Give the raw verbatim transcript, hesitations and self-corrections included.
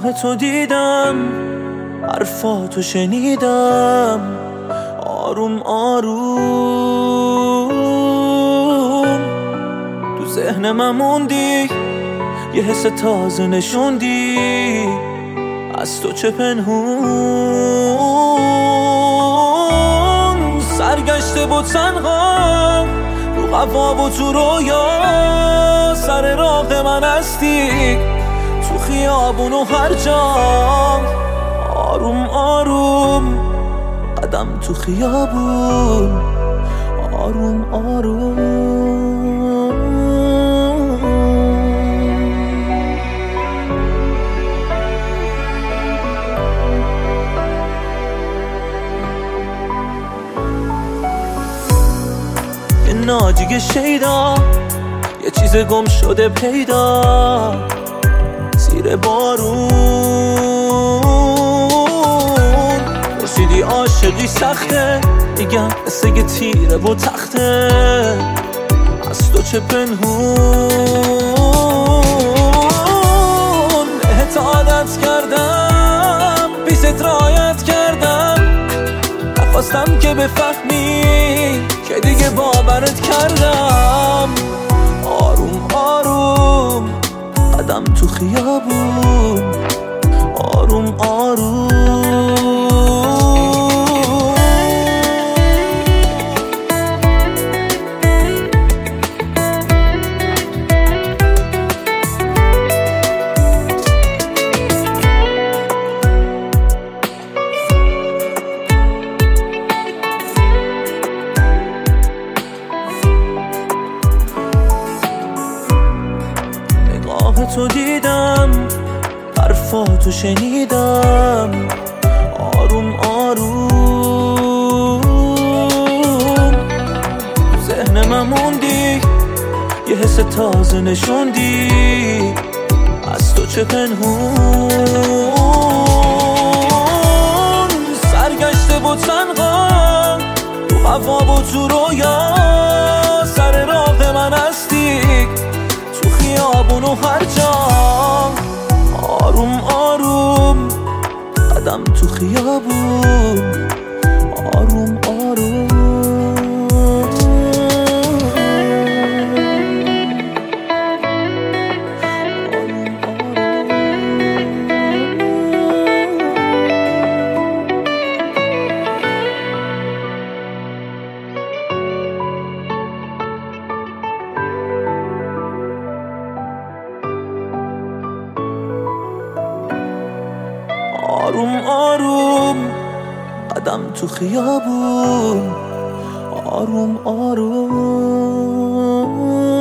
نگاه تو دیدم، حرفاتو شنیدم، آروم آروم تو ذهن من موندی، یه حس تازه نشوندی، از تو چه پنهون. سرگشته بود تنها رو قفا و تو رویا، سر راه من هستی تو خیابون و هر جا، آروم آروم قدم تو خیابون، آروم آروم. یه ناجی شیدا، یه چیز گم شده پیدا زیر بارون. پرسیدی عاشقی سخته، میگم مثل یه تیره و تخته، از تو چه پنهون. بهت عادت کردم، پیست رایت کردم، نخواستم که بفهمی که دیگه باورت کردم. آروم آروم قدم تو خیابون، آروم آروم. تو دیدم، حرفاتو شنیدم، آروم آروم ذهن من موندی، یه حس تازه نشوندی، از تو چه پنهون. سرگشته بود تنها تو قفا و تو رویا، سر راه من هستی تو خیابون و هر جا، آروم آروم قدم تو خیابون، آروم آروم. آروم آروم قدم تو خیابون، آروم آروم.